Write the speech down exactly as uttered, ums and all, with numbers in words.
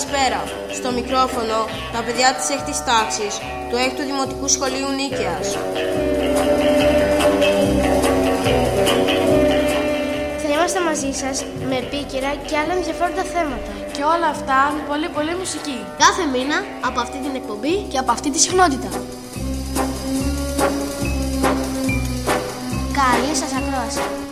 καλησπέρα. Στο μικρόφωνο τα παιδιά της έκτης τάξης του έκτου Δημοτικού Σχολείου Νίκαιας. Θα είμαστε μαζί σας με επίκαιρα και άλλα ενδιαφέροντα θέματα. Και όλα αυτά με πολύ πολύ μουσική. Κάθε μήνα από αυτή την εκπομπή Και από αυτή τη συχνότητα. καλή σας ακρόαση.